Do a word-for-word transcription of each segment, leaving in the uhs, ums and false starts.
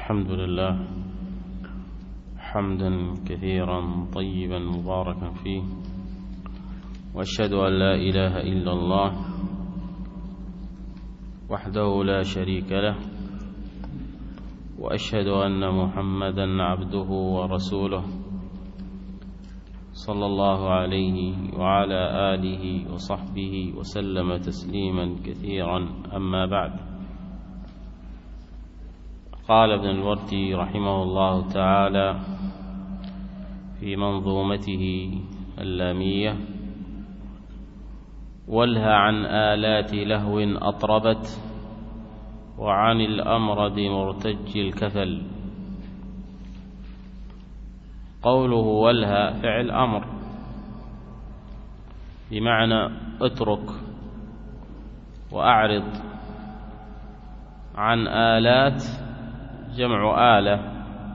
الحمد لله حمدا كثيرا طيبا مباركا فيه، وأشهد أن لا إله إلا الله وحده لا شريك له، وأشهد أن محمدا عبده ورسوله صلى الله عليه وعلى آله وصحبه وسلم تسليما كثيرا. أما بعد، قال ابن الوردي رحمه الله تعالى في منظومته اللامية: والها عن آلات لهو أطربت، وعن الأمرد مرتج الكفل. قوله والها فعل أمر، بمعنى اترك وأعرض عن آلات، جمع آلة.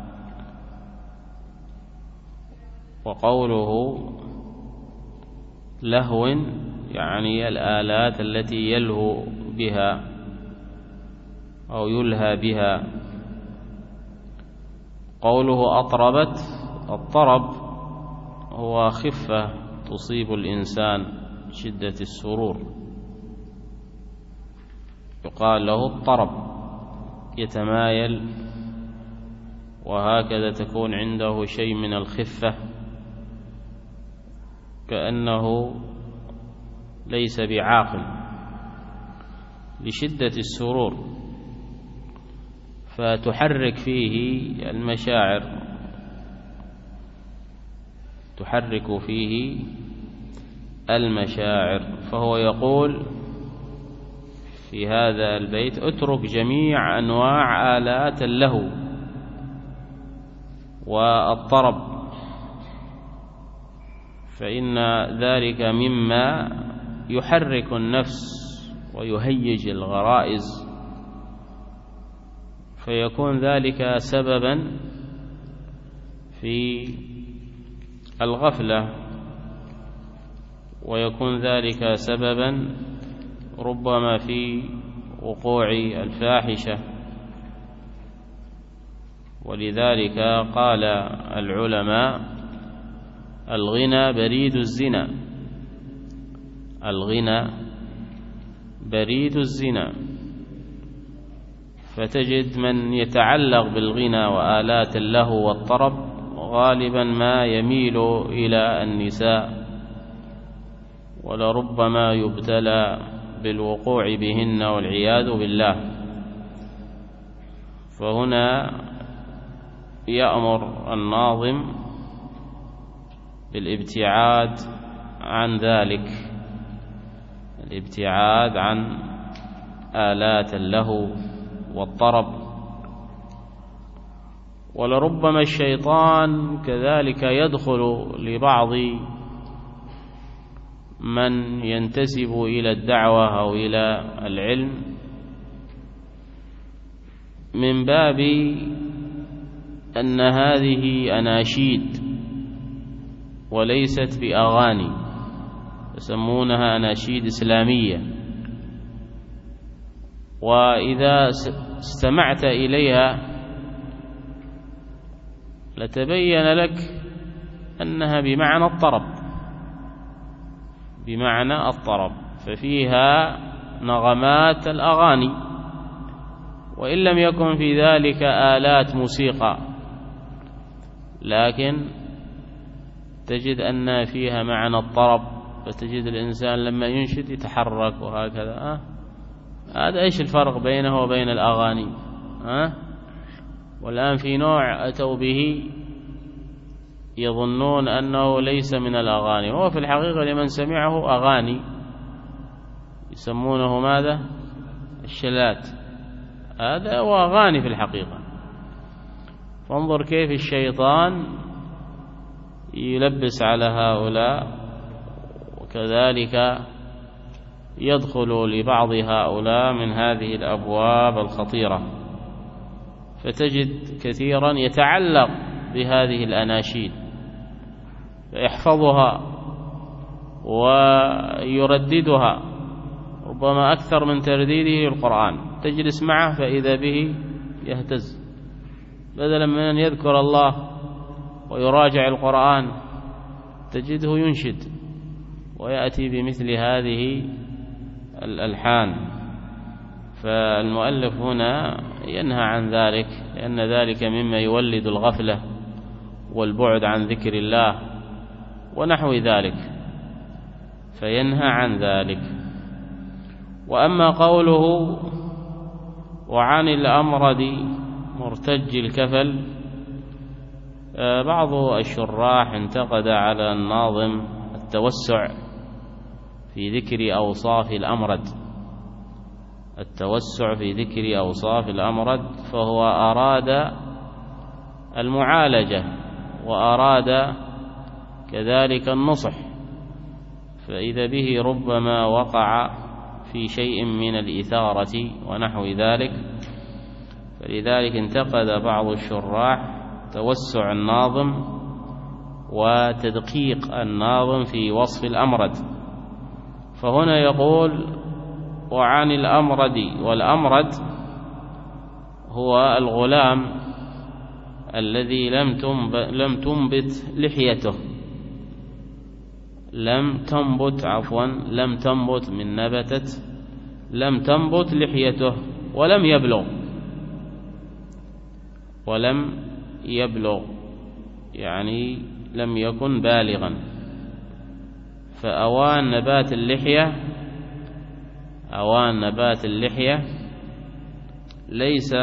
وقوله لهو يعني الآلات التي يلهو بها أو يلهى بها. قوله أطربت، الطرب هو خفة تصيب الإنسان شدة السرور، يقال له الطرب، يتمايل وهكذا تكون عنده شيء من الخفة، كأنه ليس بعاقل لشدة السرور، فتحرك فيه المشاعر، تحرك فيه المشاعر. فهو يقول في هذا البيت: اترك جميع أنواع آلات اللهو والطرب، فإن ذلك مما يحرك النفس ويهيج الغرائز، فيكون ذلك سببا في الغفلة، ويكون ذلك سببا ربما في وقوع الفاحشة. ولذلك قال العلماء: الغنى بريد الزنا، الغنى بريد الزنا. فتجد من يتعلق بالغنى وآلات اللهو والطرب غالبا ما يميل إلى النساء، ولربما يبتلى بالوقوع بهن والعياذ بالله. فهنا يأمر الناظم بالابتعاد عن ذلك، الابتعاد عن آلات اللهو والطرب. ولربما الشيطان كذلك يدخل لبعض من ينتسب إلى الدعوة أو إلى العلم من باب أن هذه أناشيد وليست بأغاني، يسمونها أناشيد إسلامية، وإذا استمعت إليها لتبين لك أنها بمعنى الطرب، بمعنى الطرب، ففيها نغمات الأغاني، وإن لم يكن في ذلك آلات موسيقى، لكن تجد أن فيها معنى الطرب، فتجد الإنسان لما ينشد يتحرك وهكذا. أه؟ هذا إيش الفرق بينه وبين الأغاني؟ أه؟ والآن في نوع أتوا به يظنون أنه ليس من الأغاني، وهو في الحقيقة لمن سمعه أغاني، يسمونه ماذا؟ الشلات. هذا هو أغاني في الحقيقة. فانظر كيف الشيطان يلبس على هؤلاء، وكذلك يدخل لبعض هؤلاء من هذه الأبواب الخطيرة. فتجد كثيرا يتعلق بهذه الأناشيد، يحفظها ويرددها، ربما أكثر من ترديده للقرآن. تجلس معه فإذا به يهتز بدلا من أن يذكر الله ويراجع القرآن تجده ينشد ويأتي بمثل هذه الألحان. فالمؤلف هنا ينهى عن ذلك، لأن ذلك مما يولد الغفلة والبعد عن ذكر الله ونحو ذلك، فينهى عن ذلك. وأما قوله وعن الأمرد مرتج الكفل، بعض الشراح انتقد على الناظم التوسع في ذكر أوصاف الأمرد، التوسع في ذكر أوصاف الأمرد، فهو أراد المعالجة وأراد كذلك النصح، فإذا به ربما وقع في شيء من الإثارة ونحو ذلك. فلذلك انتقد بعض الشراح توسع الناظم وتدقيق الناظم في وصف الأمرد. فهنا يقول وعن الأمرد، والأمرد هو الغلام الذي لم تنبت لحيته، لم تنبت عفوا لم تنبت من نبتت لم تنبت لحيته ولم يبلغ ولم يبلغ يعني لم يكن بالغا. فأوان نبات اللحية أوان نبات اللحية ليس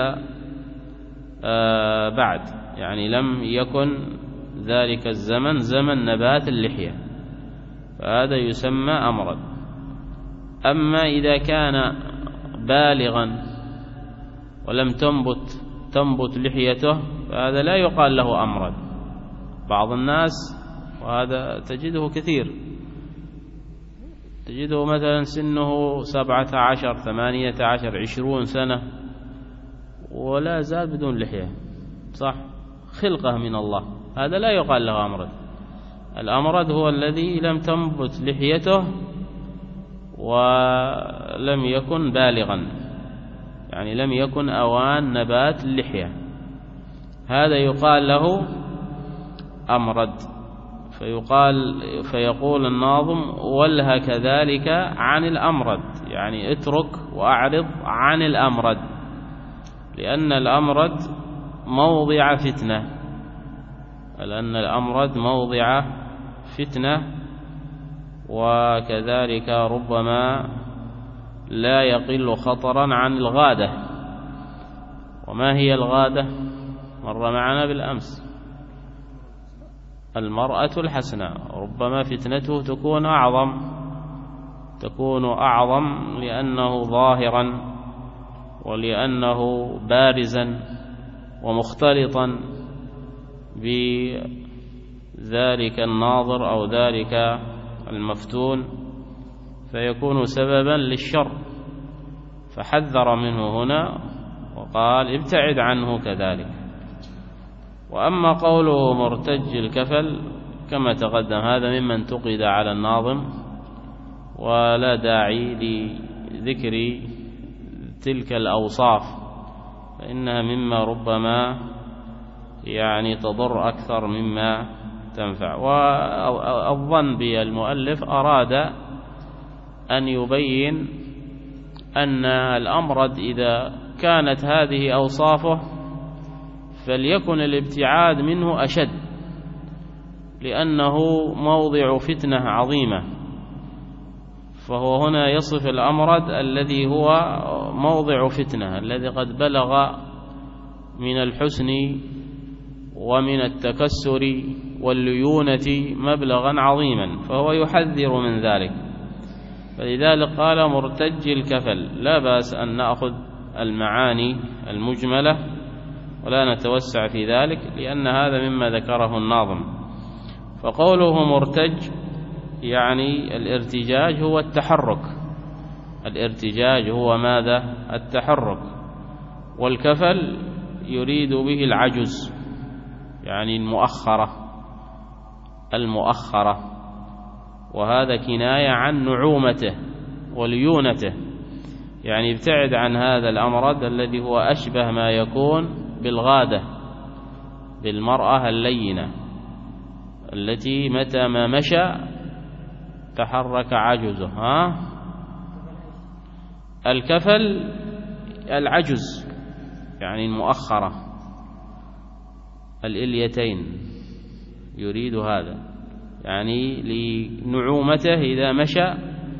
آه بعد، يعني لم يكن ذلك الزمن زمن نبات اللحية، فهذا يسمى أمرد. أما إذا كان بالغا ولم تنبت تنبت لحيته فهذا لا يقال له أمرد. بعض الناس، وهذا تجده كثير، تجده مثلا سنه سبعة عشر ثمانية عشر عشرون سنة ولا زال بدون لحية، صح، خلقه من الله، هذا لا يقال له أمرد. الأمرد هو الذي لم تنبت لحيته ولم يكن بالغا، يعني لم يكن أوان نبات اللحية، هذا يقال له أمرد. فيقال فيقول الناظم وله كذلك عن الأمرد، يعني اترك وأعرض عن الأمرد، لأن الأمرد موضع فتنة، لأن الأمرد موضع فتنة، وكذلك ربما لا يقل خطرا عن الغادة. وما هي الغادة؟ مر معنا بالأمس، المرأة الحسناء ربما فتنته تكون أعظم تكون أعظم لأنه ظاهرا ولأنه بارزا ومختلطا بذلك الناظر أو ذلك المفتون، فيكون سببا للشر، فحذر منه هنا وقال ابتعد عنه كذلك. وأما قوله مرتج الكفل كما تقدم هذا ممن انتقد على الناظم، ولا داعي لذكر تلك الأوصاف، فإنها مما ربما يعني تضر أكثر مما تنفع. والظن بالمؤلف أراد أن يبين أن الأمرد إذا كانت هذه أوصافه فليكن الابتعاد منه أشد، لأنه موضع فتنة عظيمة. فهو هنا يصف الأمرد الذي هو موضع فتنة، الذي قد بلغ من الحسن ومن التكسر والليونة مبلغا عظيما، فهو يحذر من ذلك. فلذلك قال مرتج الكفل. لا بأس أن نأخذ المعاني المجملة ولا نتوسع في ذلك، لأن هذا مما ذكره الناظم. فقوله مرتج يعني الارتجاج هو التحرك، الارتجاج هو ماذا؟ التحرك. والكفل يريد به العجز، يعني المؤخرة المؤخرة وهذا كناية عن نعومته وليونته، يعني ابتعد عن هذا الأمرد الذي هو أشبه ما يكون بالغادة، بالمرأة اللينة التي متى ما مشى تحرك عجزه. ها؟ الكفل العجز يعني المؤخرة الإليتين يريد هذا، يعني لنعومته إذا مشى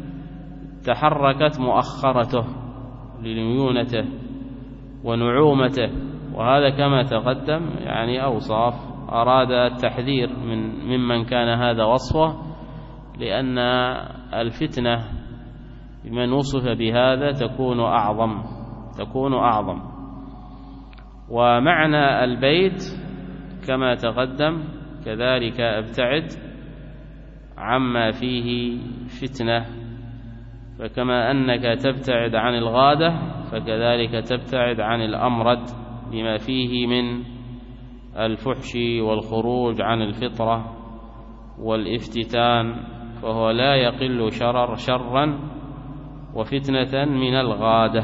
تحركت مؤخرته لليونته ونعومته، وهذا كما تقدم يعني أوصاف أراد التحذير من ممن كان هذا وصفه، لأن الفتنة بمن وصف بهذا تكون أعظم تكون أعظم. ومعنى البيت كما تقدم كذلك ابتعد عما فيه فتنة، فكما أنك تبتعد عن الغادة فكذلك تبتعد عن الأمرد بما فيه من الفحش والخروج عن الفطرة والافتتان، فهو لا يقل شرر شرا وفتنة من الغادة.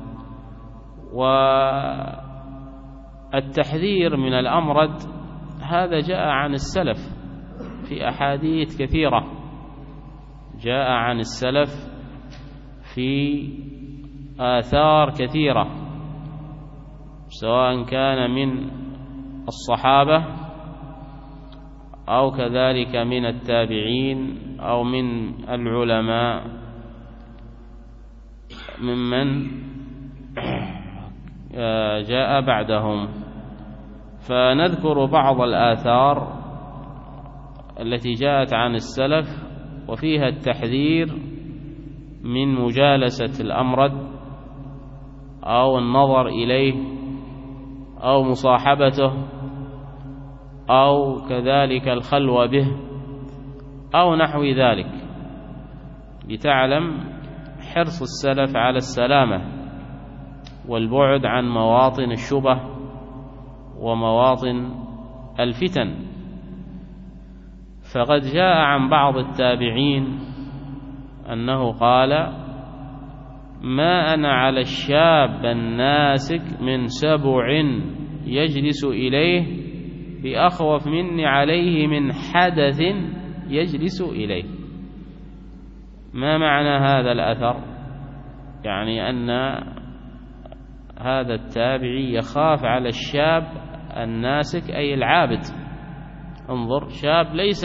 والتحذير من الأمرد هذا جاء عن السلف في أحاديث كثيرة، جاء عن السلف في آثار كثيرة، سواء كان من الصحابة أو كذلك من التابعين أو من العلماء ممن جاء بعدهم. فنذكر بعض الآثار التي جاءت عن السلف وفيها التحذير من مجالسة الأمرد أو النظر إليه أو مصاحبته أو كذلك الخلوة به أو نحو ذلك، لتعلم حرص السلف على السلامة والبعد عن مواطن الشبه ومواطن الفتن. فقد جاء عن بعض التابعين أنه قال: ما أنا على الشاب الناسك من سبع يجلس إليه بأخوف مني عليه من حدث يجلس إليه. ما معنى هذا الأثر؟ يعني أن هذا التابعي يخاف على الشاب الناسك أي العابد. انظر، شاب ليس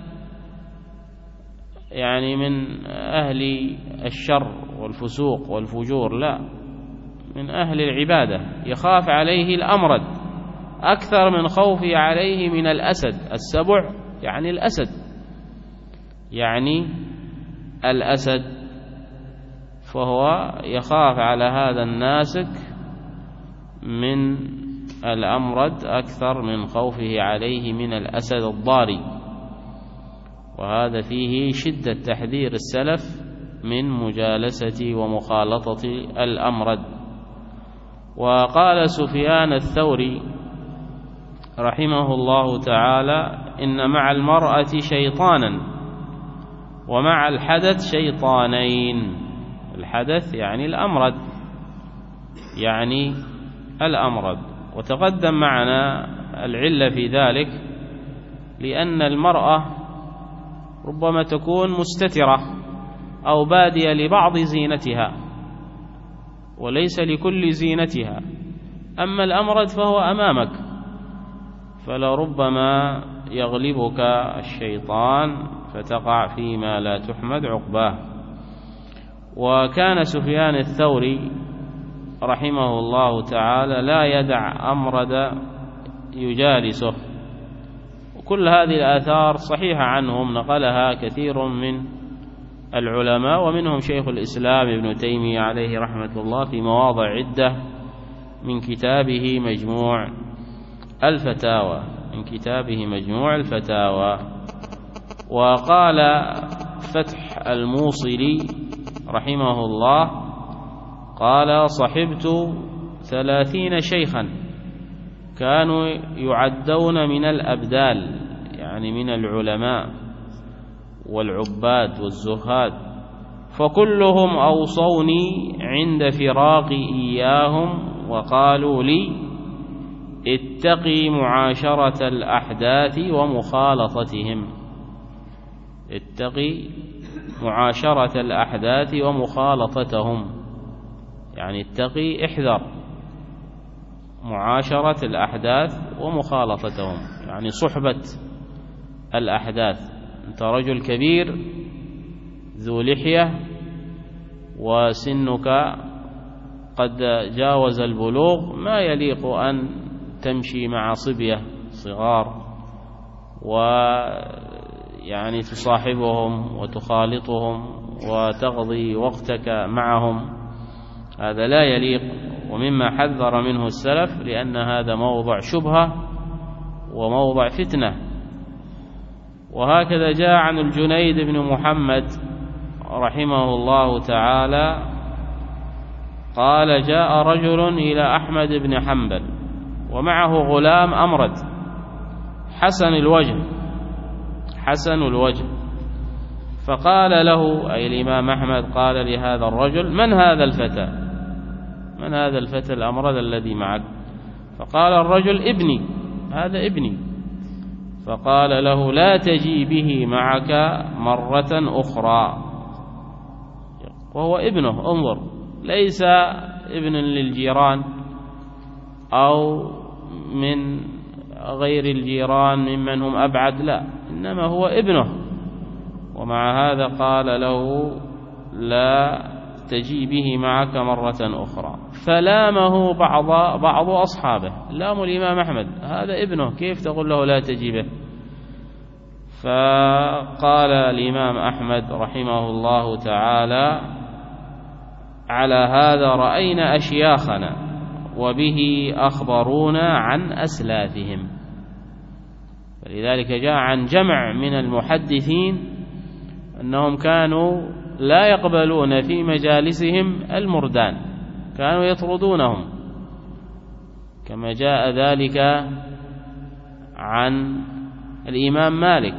يعني من أهل الشر والفسوق والفجور، لا، من أهل العبادة، يخاف عليه الأمرد أكثر من خوفه عليه من الأسد. السبع يعني الأسد، يعني الأسد، فهو يخاف على هذا الناسك من الأمرد أكثر من خوفه عليه من الأسد الضاري. وهذا فيه شدة تحذير السلف من مجالسة ومخالطة الأمرد. وقال سفيان الثوري رحمه الله تعالى: إن مع المرأة شيطانا ومع الحدث شيطانين. الحدث يعني الأمرد، يعني الأمرد. وتقدم معنا العلة في ذلك، لأن المرأة ربما تكون مستترة أو بادية لبعض زينتها وليس لكل زينتها، أما الأمرد فهو أمامك، فلربما يغلبك الشيطان فتقع فيما لا تحمد عقباه. وكان سفيان الثوري رحمه الله تعالى لا يدع أمرد يجالسه. وكل هذه الآثار صحيحة عنهم، نقلها كثير من العلماء، ومنهم شيخ الإسلام ابن تيمية عليه رحمة الله في مواضع عدة من كتابه مجموع الفتاوى من كتابه مجموع الفتاوى. وقال فتح الموصلي رحمه الله قال: صحبت ثلاثين شيخا كانوا يعدون من الأبدال، يعني من العلماء والعباد والزهاد، فكلهم أوصوني عند فراقي إياهم وقالوا لي: اتقي معاشرة الأحداث ومخالطتهم. اتقي معاشرة الأحداث ومخالطتهم، يعني اتقي احذر معاشرة الأحداث ومخالطتهم، يعني صحبة الأحداث. أنت رجل كبير ذو لحية وسنك قد جاوز البلوغ، ما يليق أن تمشي مع صبية صغار ويعني تصاحبهم وتخالطهم وتقضي وقتك معهم، هذا لا يليق، ومما حذر منه السلف، لأن هذا موضع شبهة وموضع فتنة. وهكذا جاء عن الجنيد بن محمد رحمه الله تعالى قال: جاء رجل إلى أحمد بن حنبل ومعه غلام أمرد حسن الوجه حسن الوجه فقال له، أي الإمام أحمد قال لهذا الرجل: من هذا الفتى من هذا الفتى الأمرد الذي معك؟ فقال الرجل: ابني، هذا ابني. فقال له: لا تجي به معك مرة أخرى. وهو ابنه، انظر، ليس ابن للجيران أو من غير الجيران ممن هم أبعد، لا، إنما هو ابنه. ومع هذا قال له: لا تجي به معك مرة أخرى. فلامه بعض بعض أصحابه، لام الإمام أحمد: هذا ابنه، كيف تقول له لا تجي به؟ فقال الإمام أحمد رحمه الله تعالى: على هذا رأينا أشياخنا وبه أخبرونا عن أسلافهم. فلذلك جاء عن جمع من المحدثين أنهم كانوا لا يقبلون في مجالسهم المردان، كانوا يطردونهم، كما جاء ذلك عن الإمام مالك،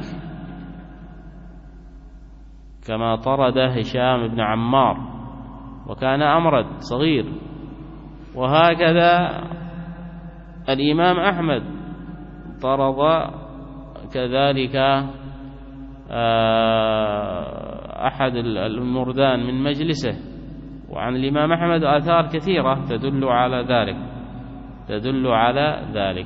كما طرد هشام بن عمار وكان أمرد صغير. وهكذا الإمام أحمد طرد كذلك أحد المردان من مجلسه. وعن الإمام أحمد آثار كثيرة تدل على ذلك تدل على ذلك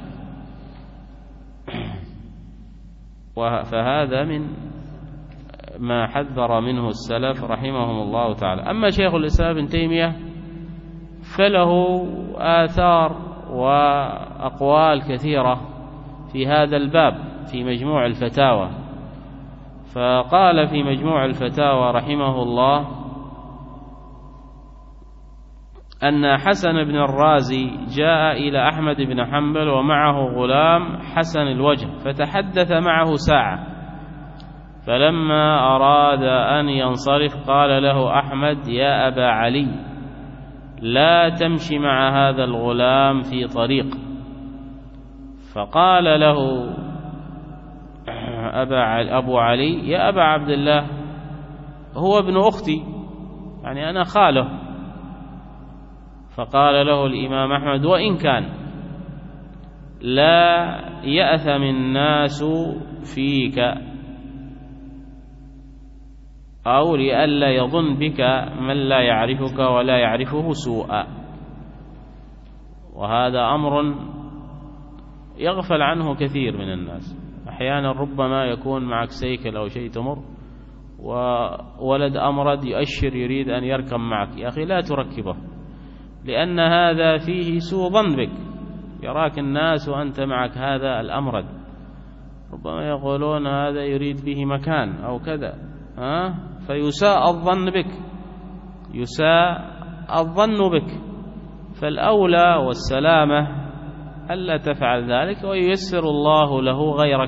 فهذا من ما حذر منه السلف رحمهم الله تعالى. أما شيخ الإسلام ابن تيمية فله آثار وأقوال كثيرة في هذا الباب في مجموع الفتاوى. فقال في مجموع الفتاوى رحمه الله أن حسن بن الرازي جاء إلى أحمد بن حنبل ومعه غلام حسن الوجه فتحدث معه ساعة، فلما أراد أن ينصرف قال له أحمد: يا أبا علي، لا تمشي مع هذا الغلام في طريق. فقال له أبا أبو علي: يا أبا عبد الله، هو ابن أختي، يعني أنا خاله. فقال له الإمام أحمد: وإن كان لا يأثم الناس فيك، أو لئلا يظن بك من لا يعرفك ولا يعرفه سوءا. وهذا أمر يغفل عنه كثير من الناس. أحيانا ربما يكون معك سيكل أو شيء تمر وولد أمرد يؤشر يريد أن يركب معك، يا أخي لا تركبه، لأن هذا فيه سوء ظن بك، يراك الناس وأنت معك هذا الأمرد، ربما يقولون هذا يريد به مكان أو كذا، ها؟ فيساء الظن بك يساء الظن بك فالأولى والسلامة ألا تفعل ذلك، وييسر الله له غيرك.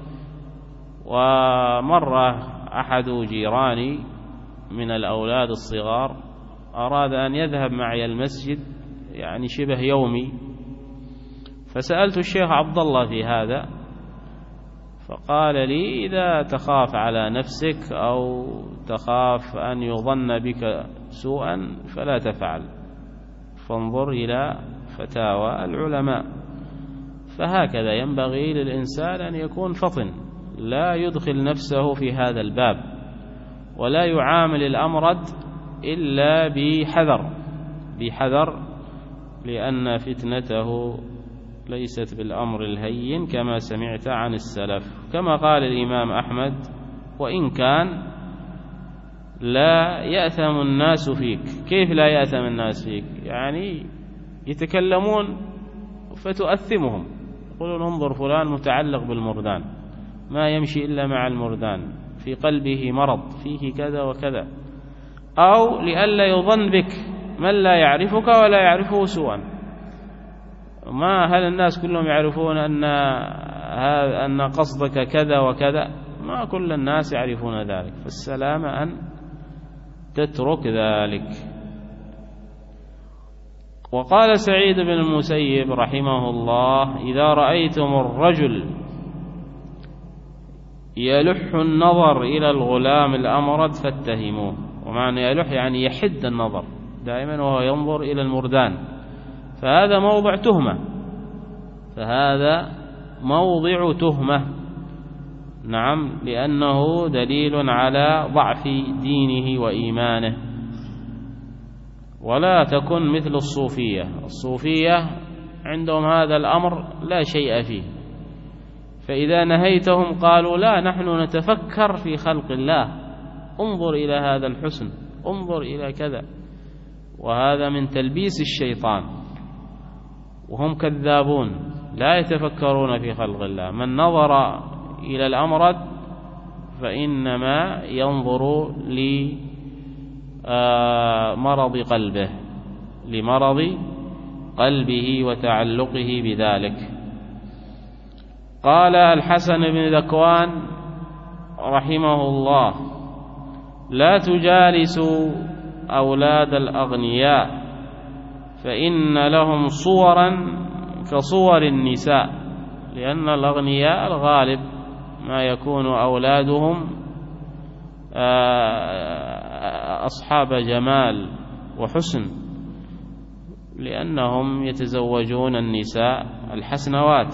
ومر أحد جيراني من الأولاد الصغار أراد أن يذهب معي المسجد يعني شبه يومي، فسألت الشيخ عبد الله في هذا، فقال لي: إذا تخاف على نفسك أو تخاف أن يظن بك سوءا فلا تفعل، فانظر إلى فتاوى العلماء. فهكذا ينبغي للإنسان أن يكون فطن، لا يدخل نفسه في هذا الباب، ولا يعامل الأمرد إلا بحذر بحذر لأن فتنته ليست بالأمر الهين كما سمعت عن السلف. كما قال الإمام أحمد: وإن كان لا يأثم الناس فيك. كيف لا يأثم الناس فيك؟ يعني يتكلمون فتؤثمهم، يقولون انظر فلان متعلق بالمردان، ما يمشي إلا مع المردان، في قلبه مرض، فيه كذا وكذا. أو لئلا يظن بك من لا يعرفك ولا يعرفه سوءا. ما هل الناس كلهم يعرفون أن أن قصدك كذا وكذا؟ ما كل الناس يعرفون ذلك، فالسلامة أن تترك ذلك. وقال سعيد بن المسيب رحمه الله: إذا رأيتم الرجل يلح النظر إلى الغلام الأمرد فاتهموه. ومعنى يلح يعني يحد النظر دائما وهو ينظر إلى المردان، فهذا موضع تهمة، فهذا موضع تهمة نعم، لأنه دليل على ضعف دينه وإيمانه. ولا تكن مثل الصوفية. الصوفية عندهم هذا الأمر لا شيء فيه، فإذا نهيتهم قالوا: لا، نحن نتفكر في خلق الله، انظر إلى هذا الحسن، انظر إلى كذا. وهذا من تلبيس الشيطان، وهم كذابون لا يتفكرون في خلق الله. من نظر إلى الأمرد فإنما ينظر لمرض قلبه لمرض قلبه وتعلقه بذلك. قال الحسن بن ذكوان رحمه الله: لا تجالسوا أولاد الأغنياء فإن لهم صورا كصور النساء. لأن الأغنياء الغالب ما يكون أولادهم أصحاب جمال وحسن، لأنهم يتزوجون النساء الحسنوات،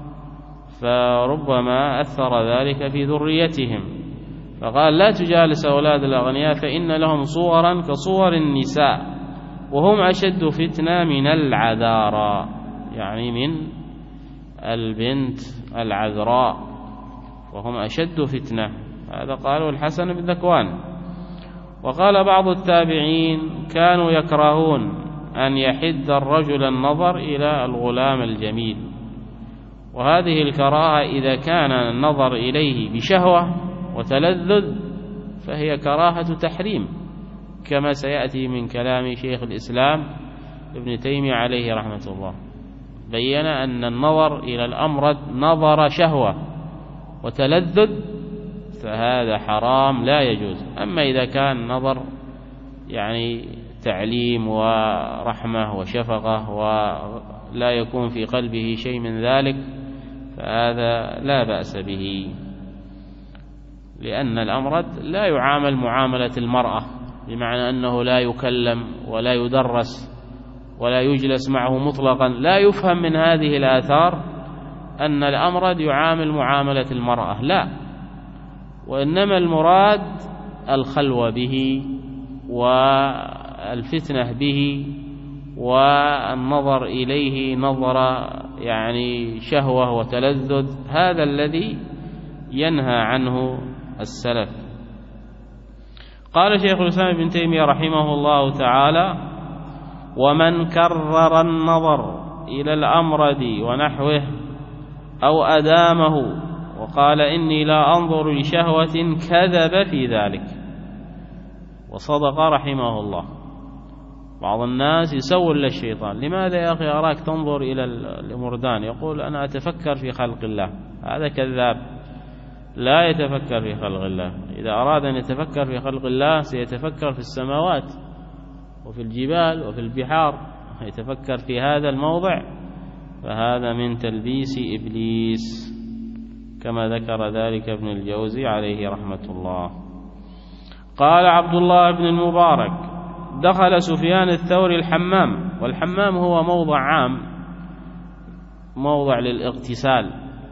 فربما أثر ذلك في ذريتهم. فقال: لا تجالس أولاد الأغنياء فإن لهم صورا كصور النساء وهم أشد فتنة من العذارى، يعني من البنت العذراء، وهم أشد فتنة. هذا قاله الحسن بن ذكوان. وقال بعض التابعين: كانوا يكرهون أن يحد الرجل النظر إلى الغلام الجميل. وهذه الكراهة إذا كان النظر إليه بشهوة وتلذذ فهي كراهة تحريم، كما سيأتي من كلام شيخ الإسلام ابن تيمية عليه رحمة الله. بين أن النظر إلى الأمرد نظر شهوة وتلذذ فهذا حرام لا يجوز. أما إذا كان نظر يعني تعليم ورحمة وشفقة ولا يكون في قلبه شيء من ذلك فهذا لا بأس به، لأن الأمرد لا يعامل معاملة المرأة، بمعنى أنه لا يكلم ولا يدرس ولا يجلس معه مطلقا. لا يفهم من هذه الآثار أن الأمرد يعامل معاملة المرأة، لا، وإنما المراد الخلوة به والفتنة به والنظر إليه نظر يعني شهوة وتلذذ، هذا الذي ينهى عنه السلف. قال شيخ الإسلام ابن تيمية رحمه الله تعالى: ومن كرر النظر إلى الأمرد ونحوه أو أدامه وقال إني لا أنظر لشهوة كذب في ذلك. وصدق رحمه الله. بعض الناس يسول للشيطان: لماذا يا أخي أراك تنظر إلى المردان؟ يقول: أنا أتفكر في خلق الله. هذا كذاب، لا يتفكر في خلق الله. إذا أراد أن يتفكر في خلق الله سيتفكر في السماوات وفي الجبال وفي البحار، يتفكر في هذا الموضع، فهذا من تلبيس إبليس، كما ذكر ذلك ابن الجوزي عليه رحمة الله. قال عبد الله بن المبارك: دخل سفيان الثوري الحمام، والحمام هو موضع عام موضع للاغتسال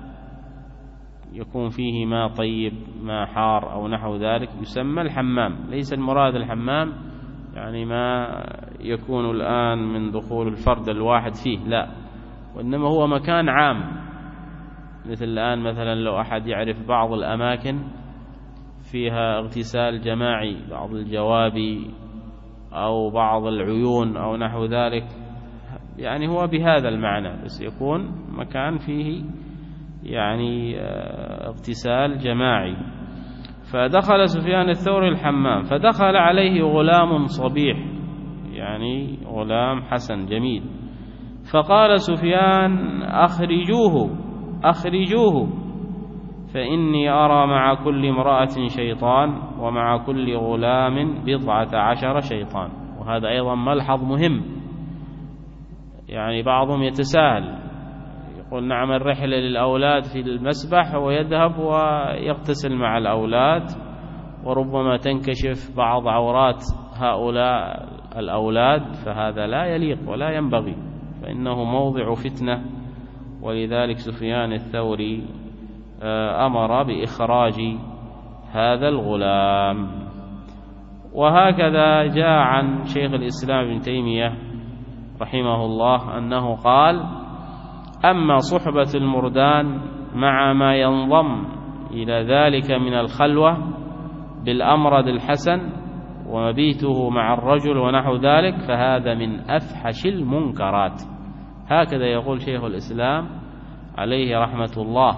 يكون فيه ماء طيب ماء حار أو نحو ذلك يسمى الحمام. ليس المراد الحمام يعني ما يكون الآن من دخول الفرد الواحد فيه، لا، وإنما هو مكان عام. مثل الآن مثلا لو أحد يعرف بعض الأماكن فيها اغتسال جماعي، بعض الجوابي أو بعض العيون أو نحو ذلك، يعني هو بهذا المعنى، بس يكون مكان فيه يعني اغتسال جماعي. فدخل سفيان الثوري الحمام فدخل عليه غلام صبيح، يعني غلام حسن جميل، فقال سفيان أخرجوه أخرجوه فإني أرى مع كل امرأة شيطان ومع كل غلام بضعة عشر شيطان. وهذا أيضا ملحظ مهم، يعني بعضهم يتساهل يقول نعم الرحلة للأولاد في المسبح ويذهب ويغتسل مع الأولاد، وربما تنكشف بعض عورات هؤلاء الأولاد، فهذا لا يليق ولا ينبغي، فإنه موضع فتنة. ولذلك سفيان الثوري أمر بإخراج هذا الغلام. وهكذا جاء عن شيخ الإسلام ابن تيمية رحمه الله أنه قال: أما صحبة المردان مع ما ينضم إلى ذلك من الخلوة بالأمرد الحسن ومبيته مع الرجل ونحو ذلك فهذا من أفحش المنكرات. هكذا يقول شيخ الإسلام عليه رحمة الله.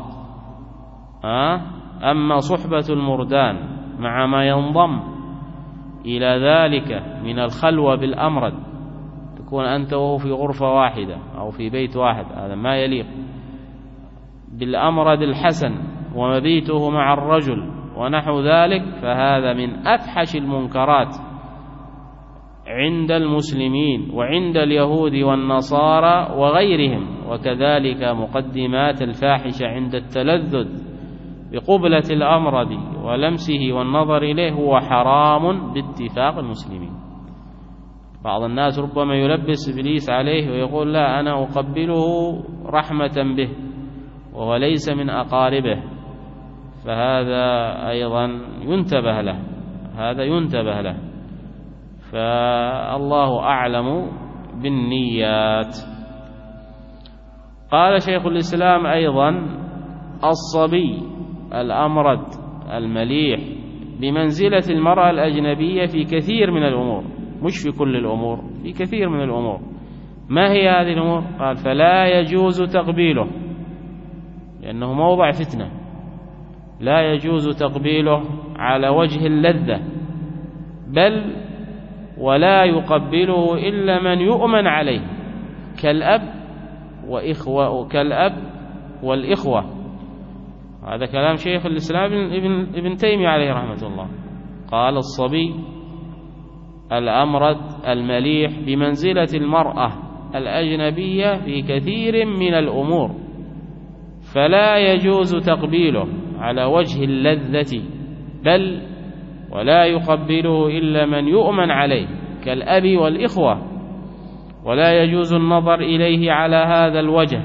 أما صحبة المردان مع ما ينضم إلى ذلك من الخلوة بالأمرد، تكون أنت وهو في غرفة واحدة أو في بيت واحد، هذا ما يليق. بالأمرد الحسن ومبيته مع الرجل ونحو ذلك فهذا من أفحش المنكرات عند المسلمين وعند اليهود والنصارى وغيرهم. وكذلك مقدمات الفاحشة عند التلذذ بقبلة الأمرد ولمسه والنظر إليه هو حرام باتفاق المسلمين. بعض الناس ربما يلبس إبليس عليه ويقول لا أنا أقبله رحمة به وهو ليس من أقاربه، فهذا أيضا ينتبه له، هذا ينتبه له، فالله أعلم بالنيات. قال شيخ الإسلام أيضا: الصبي الأمرد المليح بمنزلة المرأة الأجنبية في كثير من الأمور، مش في كل الأمور، في كثير من الأمور. ما هي هذه الأمور؟ قال: فلا يجوز تقبيله لأنه موضع فتنة، لا يجوز تقبيله على وجه اللذة، بل ولا يقبله إلا من يؤمن عليه كالأب وإخوة كالأب والإخوة. هذا كلام شيخ الإسلام ابن, ابن تيمية عليه رحمة الله. قال: الصبي الأمرد المليح بمنزلة المرأة الأجنبية في كثير من الأمور، فلا يجوز تقبيله على وجه اللذة، بل ولا يقبله إلا من يؤمن عليه كالأب والإخوة، ولا يجوز النظر إليه على هذا الوجه،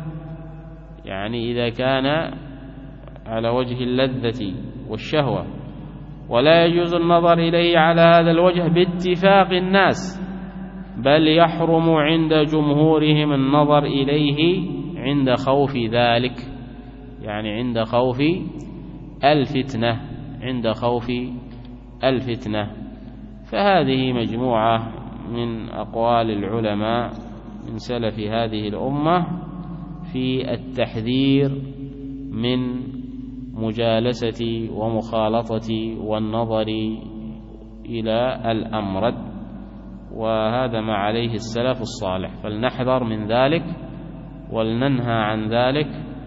يعني إذا كان على وجه اللذة والشهوة، ولا يجوز النظر إليه على هذا الوجه باتفاق الناس، بل يحرم عند جمهورهم النظر إليه عند خوف ذلك، يعني عند خوف الفتنة، عند خوف الفتنة. فهذه مجموعة من أقوال العلماء من سلف هذه الأمة في التحذير من مجالسة ومخالطة والنظر إلى الأمرد، وهذا ما عليه السلف الصالح، فلنحذر من ذلك ولننهى عن ذلك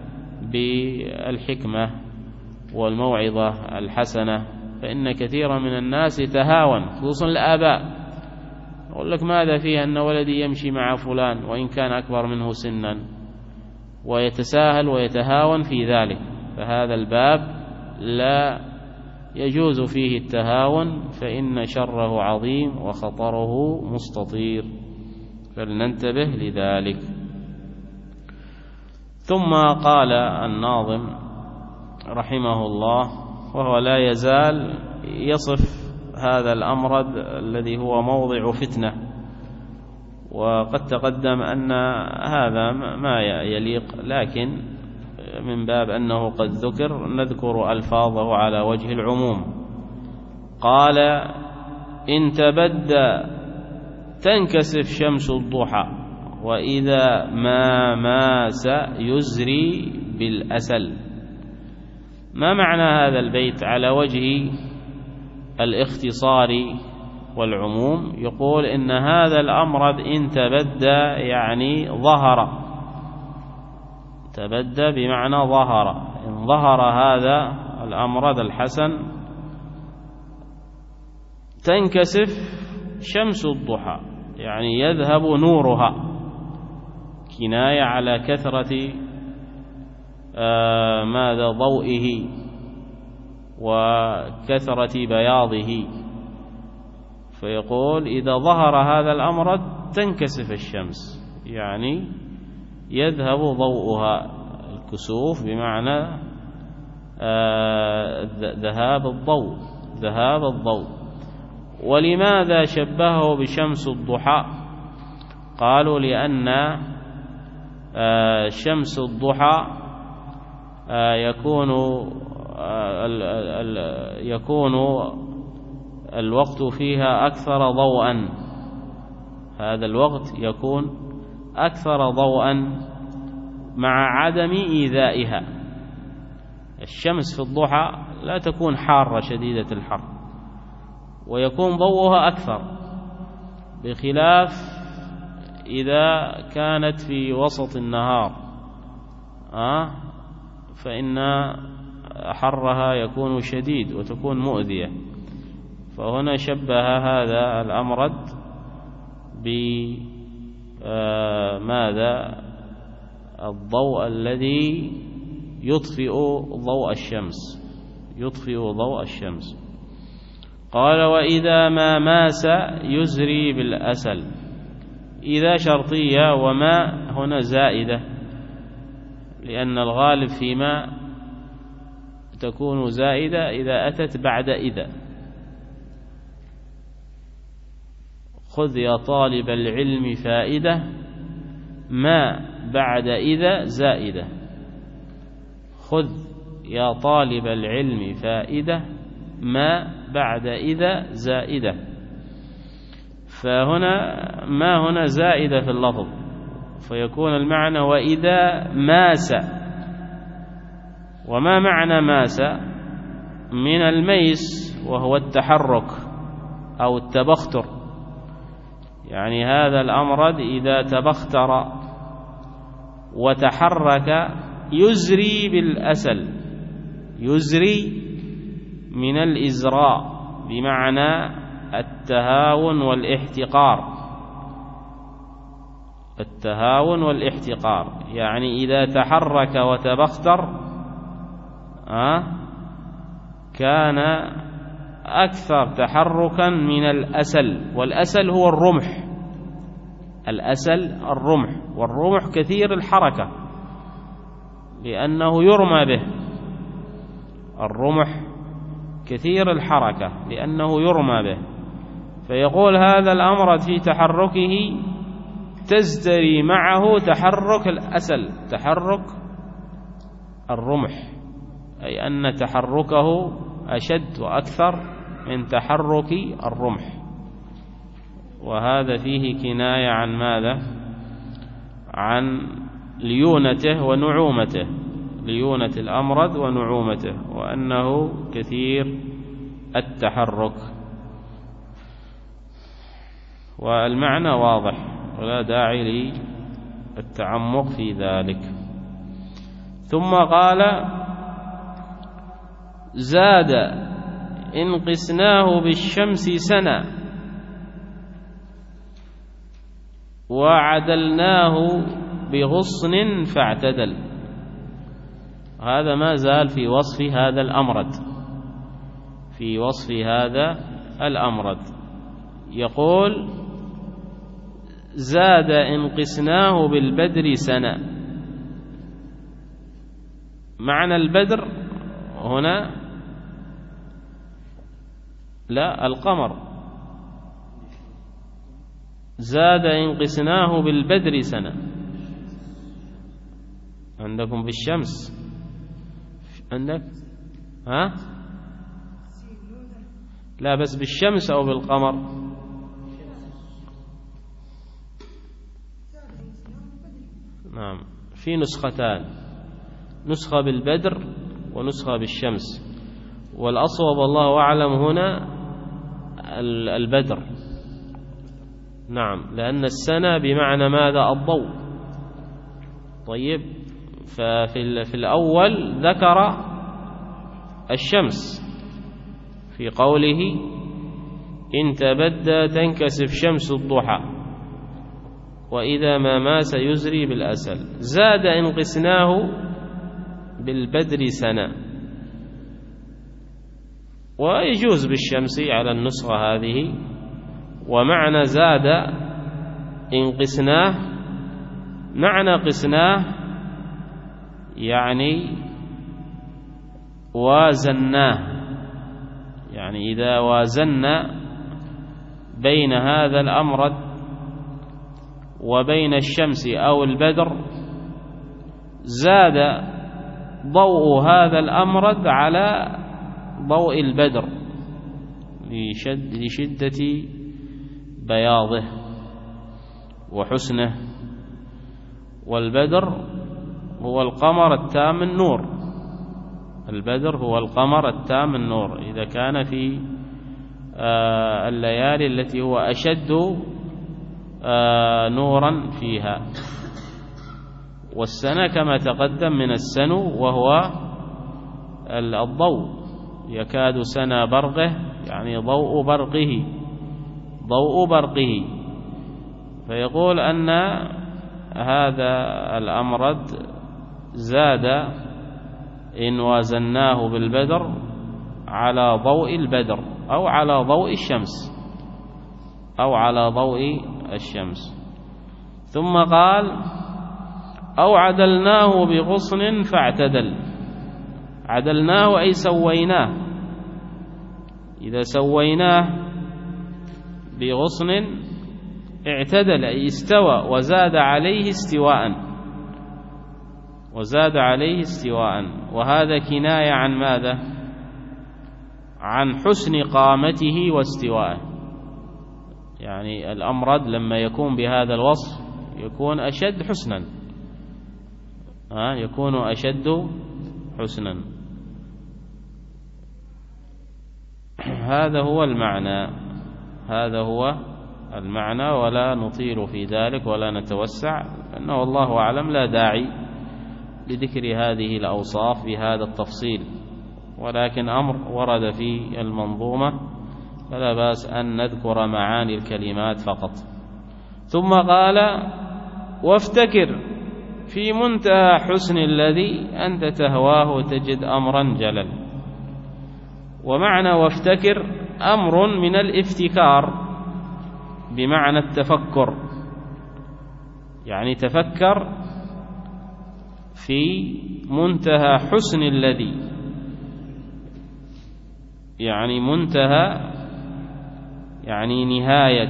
بالحكمة والموعظة الحسنة. فإن كثيرا من الناس يتهاون، خصوصا الآباء، يقول لك ماذا فيها أن ولدي يمشي مع فلان وإن كان أكبر منه سنا، ويتساهل ويتهاون في ذلك. فهذا الباب لا يجوز فيه التهاون، فإن شره عظيم وخطره مستطير، فلننتبه لذلك. ثم قال الناظم رحمه الله، وهو لا يزال يصف هذا الأمرد الذي هو موضع فتنة، وقد تقدم أن هذا ما يليق، لكن من باب أنه قد ذكر نذكر ألفاظه على وجه العموم. قال: إن تبدى تنكسف شمس الضحى، وإذا ما ماس يزري بالأسل. ما معنى هذا البيت على وجه الاختصار والعموم؟ يقول إن هذا الأمرد إن تبدى يعني ظهر، تبدى بمعنى ظهر، إن ظهر هذا الأمرد الحسن تنكسف شمس الضحى، يعني يذهب نورها، كناية على كثرة آه ماذا ضوئه وكثرة بياضه، فيقول إذا ظهر هذا الأمر تنكسف الشمس، يعني يذهب ضوءها، الكسوف بمعنى آه ذهاب الضوء، ذهاب الضوء. ولماذا شبهه بشمس الضحى؟ قالوا لأن آه شمس الضحى آه يكون آه ال ال يكون الوقت فيها أكثر ضوءا، هذا الوقت يكون أكثر ضوءا مع عدم إيذائها. الشمس في الضحى لا تكون حارة شديدة الحر، ويكون ضوءها أكثر، بخلاف إذا كانت في وسط النهار آه فإن حرها يكون شديد وتكون مؤذية. فهنا شبه هذا الأمرد بماذا؟ الضوء الذي يطفئ ضوء الشمس، يطفئ ضوء الشمس. قال: وإذا ما ماس يزري بالأسل. إذا شرطية، وما هنا زائدة، لأن الغالب فيما تكون زائدة إذا أتت بعد إذا. خذ يا طالب العلم فائدة، ما بعد إذا زائدة. خذ يا طالب العلم فائدة، ما بعد إذا زائدة. فهنا ما هنا زائدة في اللفظ، فيكون المعنى وإذا ماس. وما معنى ماس؟ من الميس، وهو التحرك أو التبختر، يعني هذا الأمرد إذا تبختر وتحرك يزري بالأسل. يزري من الإزراء بمعنى التهاون والاحتقار، التهاون والاحتقار، يعني إذا تحرك وتبختر آه كان أكثر تحركا من الأسل. والأسل هو الرمح، الأسل الرمح، والرمح كثير الحركة لأنه يرمى به. الرمح كثير الحركة لأنه يرمى به. فيقول هذا الأمر في تحركه تزدري معه تحرك الأسل، تحرك الرمح، أي أن تحركه أشد وأكثر من تحرك الرمح. وهذا فيه كناية عن ماذا؟ عن ليونته ونعومته، ليونة الأمرد ونعومته، وأنه كثير التحرك. والمعنى واضح ولا داعي للتعمق في ذلك. ثم قال: زاد إن قسناه بالشمس سنة، وعدلناه بغصن فاعتدل. هذا ما زال في وصف هذا الأمرد، في وصف هذا الأمرد. يقول: زاد إن قسناه بالبدر سنة، معنى البدر هنا لا القمر، زاد إن قسناه بالبدر سنة. عندكم بالشمس عندك ها لا بس بالشمس أو بالقمر؟ نعم في نسختان، نسخة بالبدر ونسخة بالشمس، والأصوب الله أعلم هنا البدر. نعم لأن السنة بمعنى ماذا؟ الضوء. طيب ففي في الأول ذكر الشمس في قوله إن تبدى تنكسف شمس الضحى وإذا ما ماس يزري بالأسل. زاد إن قسناه بالبدر سنة، ويجوز بالشمس على النسخة هذه. ومعنى زاد إن قسناه، معنى قسناه يعني وازناه، يعني إذا وازنا بين هذا الأمرد وبين الشمس أو البدر زاد ضوء هذا الأمرد على ضوء البدر لشد لشدة بياضه وحسنه. والبدر هو القمر التام النور، البدر هو القمر التام النور إذا كان في آه الليالي التي هو أشد آه نورا فيها. والسنة كما تقدم من السنو وهو الضوء، يكاد سنا برقه يعني ضوء برقه، ضوء برقه. فيقول أن هذا الأمرد زاد إن وازناه بالبدر على ضوء البدر أو على ضوء الشمس أو على ضوء الشمس. ثم قال أو عدلناه بغصن فاعتدل. عدلناه أي سويناه، إذا سويناه بغصن اعتدل أي استوى وزاد عليه استواء، وزاد عليه استواء. وهذا كناية عن ماذا؟ عن حسن قامته واستواءه. يعني الأمرد لما يكون بهذا الوصف يكون أشد حسنا، ها يكون أشد حسنا. هذا هو المعنى، هذا هو المعنى، ولا نطيل في ذلك ولا نتوسع، لأنه والله أعلم لا داعي لذكر هذه الأوصاف بهذا التفصيل، ولكن أمر ورد في المنظومة فلا بأس أن نذكر معاني الكلمات فقط. ثم قال وافتكر في منتهى حسن الذي أنت تهواه تجد أمرا جلل. ومعنى وافتكر أمر من الافتكار بمعنى التفكر، يعني تفكر في منتهى حسن الذي، يعني منتهى يعني نهاية،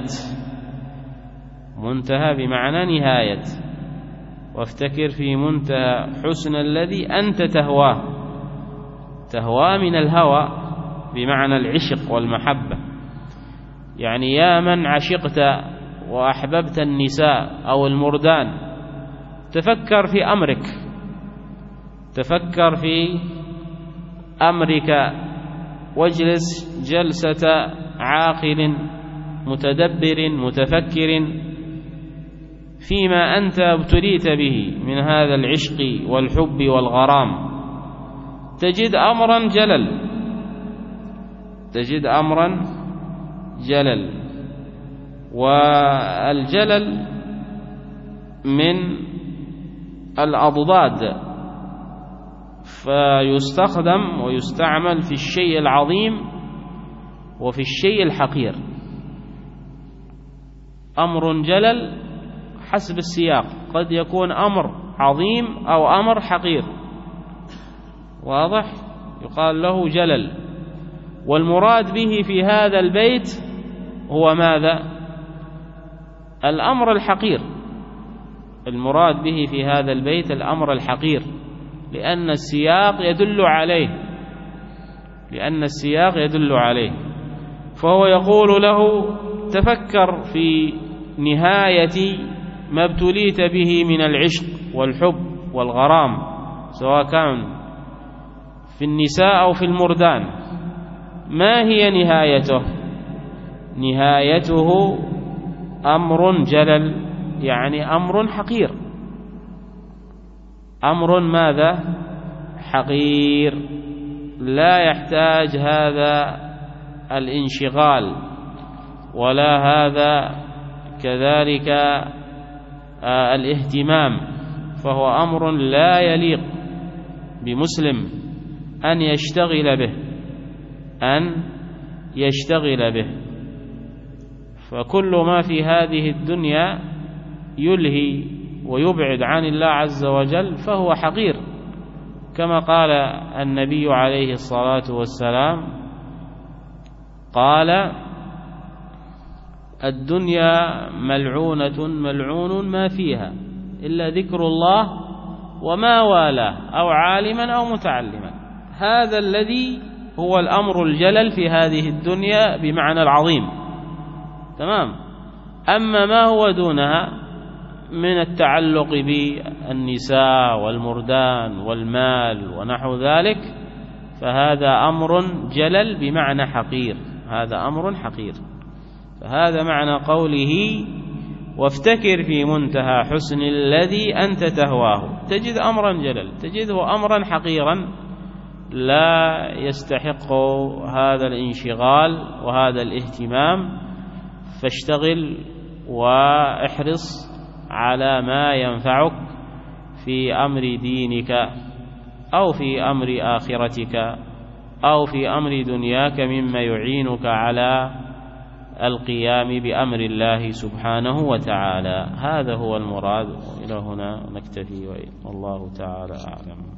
منتهى بمعنى نهاية. وافتكر في منتهى حسن الذي أنت تهواه، تهوى من الهوى بمعنى العشق والمحبة، يعني يا من عشقت وأحببت النساء أو المردان تفكر في أمرك، تفكر في أمرك واجلس جلسة عاقل متدبر متفكر فيما أنت ابتليت به من هذا العشق والحب والغرام، تجد أمرا جلل، تجد أمرا جلل. والجلل من الأضداد، فيستخدم ويستعمل في الشيء العظيم وفي الشيء الحقير. أمر جلل حسب السياق، قد يكون أمر عظيم أو أمر حقير. واضح؟ يقال له جلل. والمراد به في هذا البيت هو ماذا؟ الأمر الحقير. المراد به في هذا البيت الأمر الحقير، لأن السياق يدل عليه، لأن السياق يدل عليه. فهو يقول له: تفكر في نهاية ما ابتليت به من العشق والحب والغرام، سواء كان في النساء أو في المردان، ما هي نهايته؟ نهايته أمر جلل، يعني أمر حقير. أمر ماذا؟ حقير، لا يحتاج هذا الانشغال ولا هذا كذلك آه الاهتمام، فهو أمر لا يليق بمسلم أن يشتغل به، أن يشتغل به. فكل ما في هذه الدنيا يلهي ويبعد عن الله عز وجل فهو حقير، كما قال النبي عليه الصلاة والسلام: قال: الدنيا ملعونة ملعون ما فيها إلا ذكر الله وما والاه، أو عالما أو متعلما. هذا الذي هو الأمر الجلل في هذه الدنيا بمعنى العظيم، تمام. أما ما هو دونها من التعلق بالنساء والمردان والمال ونحو ذلك فهذا أمر جلل بمعنى حقير، هذا أمر حقير. فهذا معنى قوله: وافتكر في منتهى حسن الذي أنت تهواه. تجد أمرا جلل، تجده أمرا حقيرا لا يستحق هذا الانشغال وهذا الاهتمام، فاشتغل واحرص على ما ينفعك في أمر دينك أو في أمر آخرتك أو في أمر دنياك مما يعينك على القيام بأمر الله سبحانه وتعالى. هذا هو المراد. إلى هنا نكتفي والله تعالى أعلم.